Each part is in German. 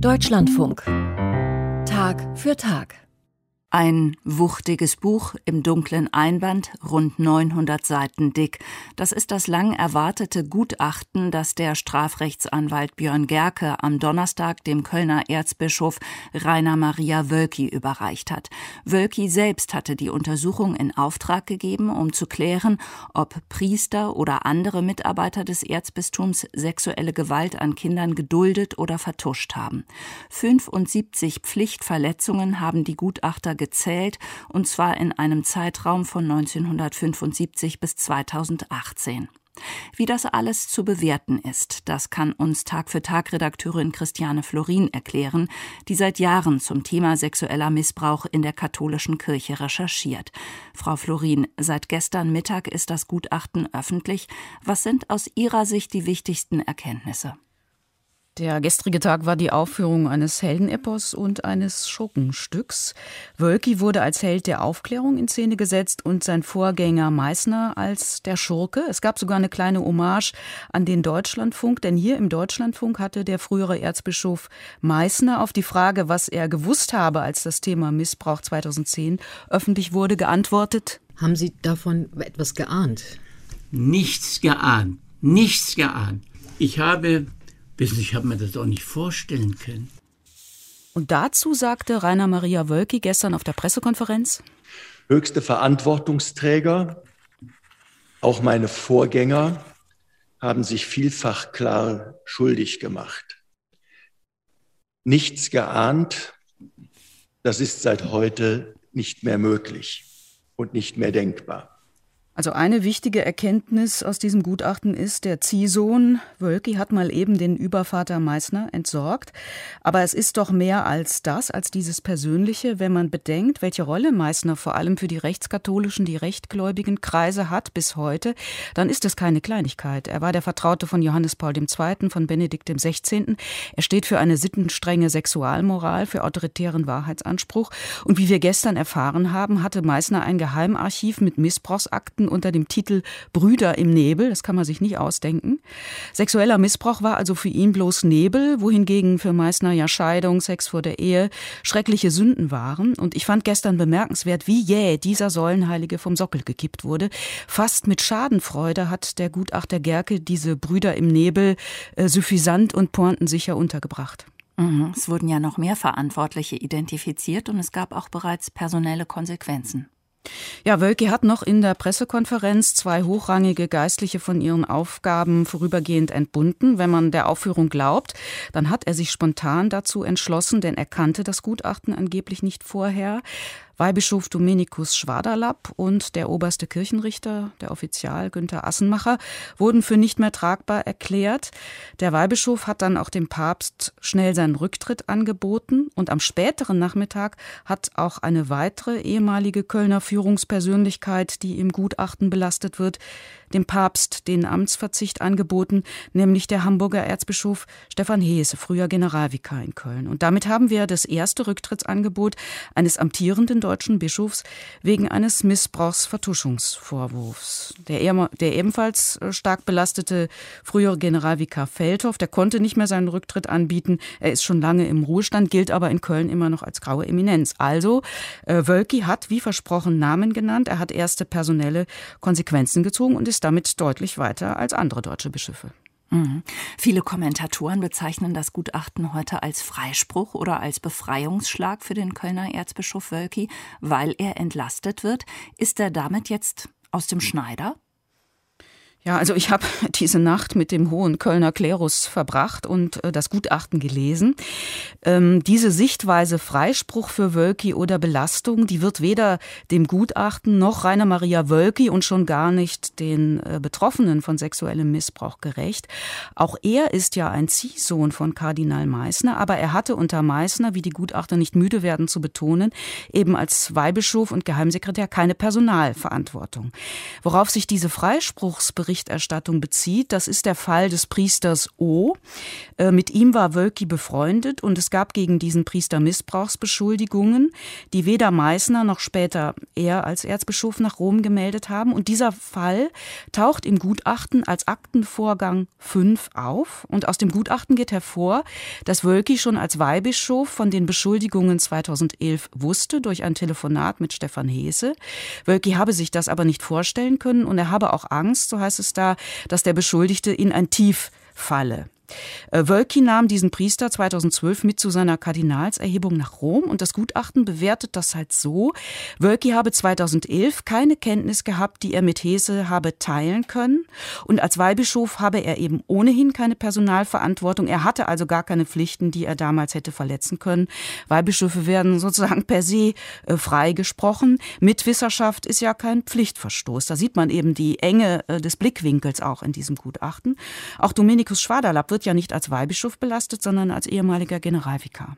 Deutschlandfunk. Tag für Tag. Ein wuchtiges Buch im dunklen Einband, rund 900 Seiten dick. Das ist das lang erwartete Gutachten, das der Strafrechtsanwalt Björn Gerke am Donnerstag dem Kölner Erzbischof Rainer Maria Wölki überreicht hat. Wölki selbst hatte die Untersuchung in Auftrag gegeben, um zu klären, ob Priester oder andere Mitarbeiter des Erzbistums sexuelle Gewalt an Kindern geduldet oder vertuscht haben. 75 Pflichtverletzungen haben die Gutachter gezählt, und zwar in einem Zeitraum von 1975 bis 2018. Wie das alles zu bewerten ist, das kann uns Tag-für-Tag-Redakteurin Christiane Florin erklären, die seit Jahren zum Thema sexueller Missbrauch in der katholischen Kirche recherchiert. Frau Florin, seit gestern Mittag ist das Gutachten öffentlich. Was sind aus Ihrer Sicht die wichtigsten Erkenntnisse? Der gestrige Tag war die Aufführung eines Heldenepos und eines Schurkenstücks. Wölki wurde als Held der Aufklärung in Szene gesetzt und sein Vorgänger Meissner als der Schurke. Es gab sogar eine kleine Hommage an den Deutschlandfunk, denn hier im Deutschlandfunk hatte der frühere Erzbischof Meissner auf die Frage, was er gewusst habe, als das Thema Missbrauch 2010 öffentlich wurde, geantwortet: Haben Sie davon etwas geahnt? Nichts geahnt. Nichts geahnt. Ich habe mir das auch nicht vorstellen können. Und dazu sagte Rainer Maria Wölki gestern auf der Pressekonferenz: Höchste Verantwortungsträger, auch meine Vorgänger, haben sich vielfach klar schuldig gemacht. Nichts geahnt, das ist seit heute nicht mehr möglich und nicht mehr denkbar. Also eine wichtige Erkenntnis aus diesem Gutachten ist, der Ziehsohn Wölki hat mal eben den Übervater Meissner entsorgt. Aber es ist doch mehr als das, als dieses Persönliche, wenn man bedenkt, welche Rolle Meissner vor allem für die rechtskatholischen, die rechtgläubigen Kreise hat bis heute. Dann ist es keine Kleinigkeit. Er war der Vertraute von Johannes Paul II., von Benedikt XVI. Er steht für eine sittenstrenge Sexualmoral, für autoritären Wahrheitsanspruch. Und wie wir gestern erfahren haben, hatte Meissner ein Geheimarchiv mit Missbrauchsakten unter dem Titel Brüder im Nebel, das kann man sich nicht ausdenken. Sexueller Missbrauch war also für ihn bloß Nebel, wohingegen für Meissner ja Scheidung, Sex vor der Ehe schreckliche Sünden waren. Und ich fand gestern bemerkenswert, wie jäh dieser Säulenheilige vom Sockel gekippt wurde. Fast mit Schadenfreude hat der Gutachter Gerke diese Brüder im Nebel suffisant und pointensicher untergebracht. Es wurden ja noch mehr Verantwortliche identifiziert und es gab auch bereits personelle Konsequenzen. Ja, Wölki hat noch in der Pressekonferenz 2 hochrangige Geistliche von ihren Aufgaben vorübergehend entbunden. Wenn man der Aufführung glaubt, dann hat er sich spontan dazu entschlossen, denn er kannte das Gutachten angeblich nicht vorher. Weihbischof Dominikus Schwaderlapp und der oberste Kirchenrichter, der Offizial Günther Assenmacher, wurden für nicht mehr tragbar erklärt. Der Weihbischof hat dann auch dem Papst schnell seinen Rücktritt angeboten. Und am späteren Nachmittag hat auch eine weitere ehemalige Kölner Führungspersönlichkeit, die im Gutachten belastet wird, dem Papst den Amtsverzicht angeboten, nämlich der Hamburger Erzbischof Stefan Heese, früher Generalvikar in Köln. Und damit haben wir das erste Rücktrittsangebot eines amtierenden deutschen Bischofs wegen eines Missbrauchsvertuschungsvorwurfs. Der ebenfalls stark belastete frühere Generalvikar Feldhoff, der konnte nicht mehr seinen Rücktritt anbieten. Er ist schon lange im Ruhestand, gilt aber in Köln immer noch als graue Eminenz. Also, Wölki hat, wie versprochen, Namen genannt. Er hat erste personelle Konsequenzen gezogen und ist damit deutlich weiter als andere deutsche Bischöfe. Viele Kommentatoren bezeichnen das Gutachten heute als Freispruch oder als Befreiungsschlag für den Kölner Erzbischof Wölki, weil er entlastet wird. Ist er damit jetzt aus dem Schneider? Ja, also ich habe diese Nacht mit dem hohen Kölner Klerus verbracht und das Gutachten gelesen. Diese Sichtweise Freispruch für Wölki oder Belastung, die wird weder dem Gutachten noch Rainer Maria Wölki und schon gar nicht den Betroffenen von sexuellem Missbrauch gerecht. Auch er ist ja ein Ziehsohn von Kardinal Meissner, aber er hatte unter Meissner, wie die Gutachter nicht müde werden zu betonen, eben als Weihbischof und Geheimsekretär keine Personalverantwortung. Worauf sich diese Freispruchsberichte Berichterstattung bezieht. Das ist der Fall des Priesters O. Mit ihm war Wölki befreundet und es gab gegen diesen Priester Missbrauchsbeschuldigungen, die weder Meißner noch später er als Erzbischof nach Rom gemeldet haben. Und dieser Fall taucht im Gutachten als Aktenvorgang 5 auf. Und aus dem Gutachten geht hervor, dass Wölki schon als Weihbischof von den Beschuldigungen 2011 wusste durch ein Telefonat mit Stefan Heese. Wölki habe sich das aber nicht vorstellen können und er habe auch Angst, so heißt es da, dass der Beschuldigte in ein Tief falle. Wölki nahm diesen Priester 2012 mit zu seiner Kardinalserhebung nach Rom und das Gutachten bewertet das halt so: Wölki habe 2011 keine Kenntnis gehabt, die er mit Heese habe teilen können und als Weihbischof habe er eben ohnehin keine Personalverantwortung. Er hatte also gar keine Pflichten, die er damals hätte verletzen können. Weihbischöfe werden sozusagen per se freigesprochen. Mitwisserschaft ist ja kein Pflichtverstoß. Da sieht man eben die Enge des Blickwinkels auch in diesem Gutachten. Auch Dominikus Schwaderlapp wird ja nicht als Weihbischof belastet, sondern als ehemaliger Generalvikar.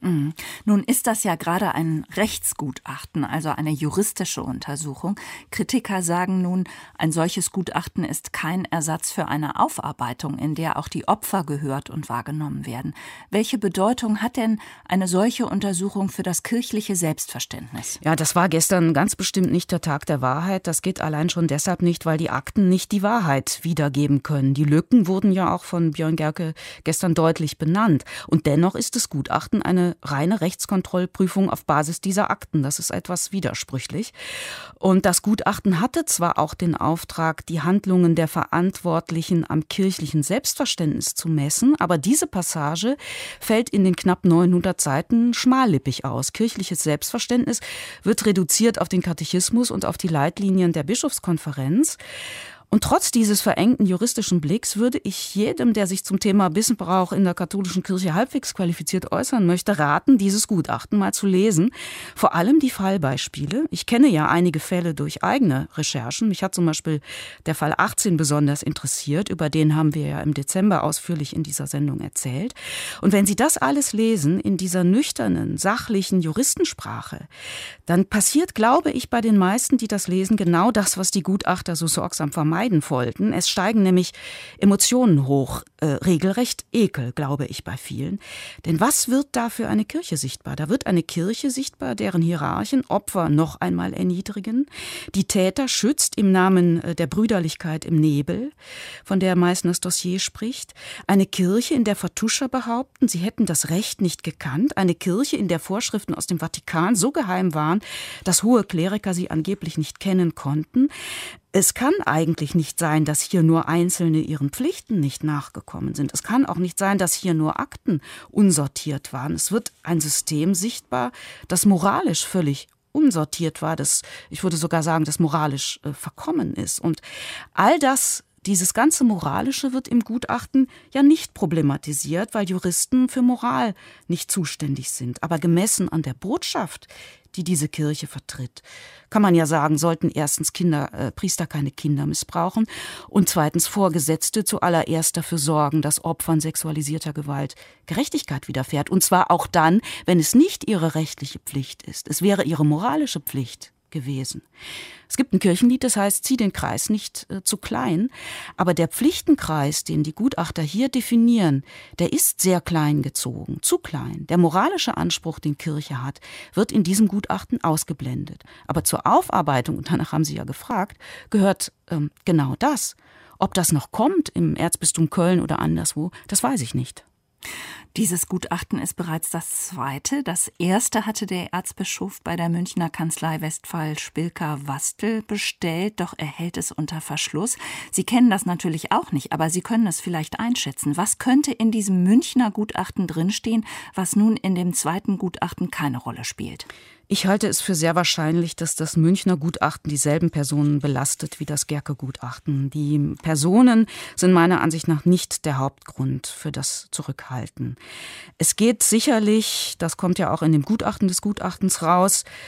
Nun ist das ja gerade ein Rechtsgutachten, also eine juristische Untersuchung. Kritiker sagen nun, ein solches Gutachten ist kein Ersatz für eine Aufarbeitung, in der auch die Opfer gehört und wahrgenommen werden. Welche Bedeutung hat denn eine solche Untersuchung für das kirchliche Selbstverständnis? Ja, das war gestern ganz bestimmt nicht der Tag der Wahrheit. Das geht allein schon deshalb nicht, weil die Akten nicht die Wahrheit wiedergeben können. Die Lücken wurden ja auch von Björn Gerke gestern deutlich benannt. Und dennoch ist das Gutachten eine reine Rechtskontrollprüfung auf Basis dieser Akten. Das ist etwas widersprüchlich. Und das Gutachten hatte zwar auch den Auftrag, die Handlungen der Verantwortlichen am kirchlichen Selbstverständnis zu messen, aber diese Passage fällt in den knapp 900 Seiten schmallippig aus. Kirchliches Selbstverständnis wird reduziert auf den Katechismus und auf die Leitlinien der Bischofskonferenz. Und trotz dieses verengten juristischen Blicks würde ich jedem, der sich zum Thema Missbrauch in der katholischen Kirche halbwegs qualifiziert äußern möchte, raten, dieses Gutachten mal zu lesen. Vor allem die Fallbeispiele. Ich kenne ja einige Fälle durch eigene Recherchen. Mich hat zum Beispiel der Fall 18 besonders interessiert. Über den haben wir ja im Dezember ausführlich in dieser Sendung erzählt. Und wenn Sie das alles lesen in dieser nüchternen, sachlichen Juristensprache, dann passiert, glaube ich, bei den meisten, die das lesen, genau das, was die Gutachter so sorgsam vermeiden wollten. Es steigen nämlich Emotionen hoch, regelrecht Ekel, glaube ich, bei vielen. Denn was wird da für eine Kirche sichtbar? Da wird eine Kirche sichtbar, deren Hierarchen Opfer noch einmal erniedrigen. Die Täter schützt im Namen der Brüderlichkeit im Nebel, von der Meißners Dossier spricht. Eine Kirche, in der Vertuscher behaupten, sie hätten das Recht nicht gekannt. Eine Kirche, in der Vorschriften aus dem Vatikan so geheim waren, dass hohe Kleriker sie angeblich nicht kennen konnten. Es kann eigentlich nicht sein, dass hier nur Einzelne ihren Pflichten nicht nachgekommen sind. Es kann auch nicht sein, dass hier nur Akten unsortiert waren. Es wird ein System sichtbar, das moralisch völlig unsortiert war, das, ich würde sogar sagen, das moralisch verkommen ist. Und all das, dieses ganze Moralische wird im Gutachten ja nicht problematisiert, weil Juristen für Moral nicht zuständig sind. Aber gemessen an der Botschaft, die diese Kirche vertritt, kann man ja sagen, sollten erstens Priester keine Kinder missbrauchen und zweitens Vorgesetzte zuallererst dafür sorgen, dass Opfern sexualisierter Gewalt Gerechtigkeit widerfährt. Und zwar auch dann, wenn es nicht ihre rechtliche Pflicht ist. Es wäre ihre moralische Pflicht gewesen. Es gibt ein Kirchenlied, das heißt, zieh den Kreis nicht zu klein. Aber der Pflichtenkreis, den die Gutachter hier definieren, der ist sehr klein gezogen, zu klein. Der moralische Anspruch, den Kirche hat, wird in diesem Gutachten ausgeblendet. Aber zur Aufarbeitung, und danach haben Sie ja gefragt, gehört genau das. Ob das noch kommt im Erzbistum Köln oder anderswo, das weiß ich nicht. Dieses Gutachten ist bereits das zweite. Das erste hatte der Erzbischof bei der Münchner Kanzlei Westphal Spilker-Wastel bestellt, doch er hält es unter Verschluss. Sie kennen das natürlich auch nicht, aber Sie können es vielleicht einschätzen. Was könnte in diesem Münchner Gutachten drinstehen, was nun in dem zweiten Gutachten keine Rolle spielt? Ich halte es für sehr wahrscheinlich, dass das Münchner Gutachten dieselben Personen belastet wie das Gerke-Gutachten. Die Personen sind meiner Ansicht nach nicht der Hauptgrund für das Zurückhalten. Es geht sicherlich, das kommt ja auch in dem Gutachten des Gutachtens raus,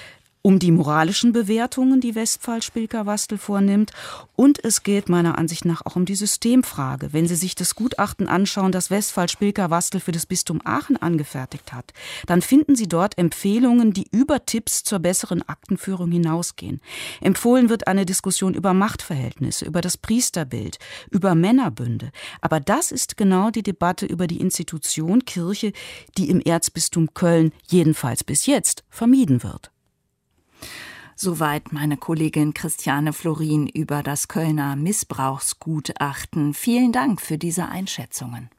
um die moralischen Bewertungen, die Westphal-Spilker-Wastel vornimmt. Und es geht meiner Ansicht nach auch um die Systemfrage. Wenn Sie sich das Gutachten anschauen, das Westphal-Spilker-Wastel für das Bistum Aachen angefertigt hat, dann finden Sie dort Empfehlungen, die über Tipps zur besseren Aktenführung hinausgehen. Empfohlen wird eine Diskussion über Machtverhältnisse, über das Priesterbild, über Männerbünde. Aber das ist genau die Debatte über die Institution Kirche, die im Erzbistum Köln jedenfalls bis jetzt vermieden wird. Soweit meine Kollegin Christiane Florin über das Kölner Missbrauchsgutachten. Vielen Dank für diese Einschätzungen.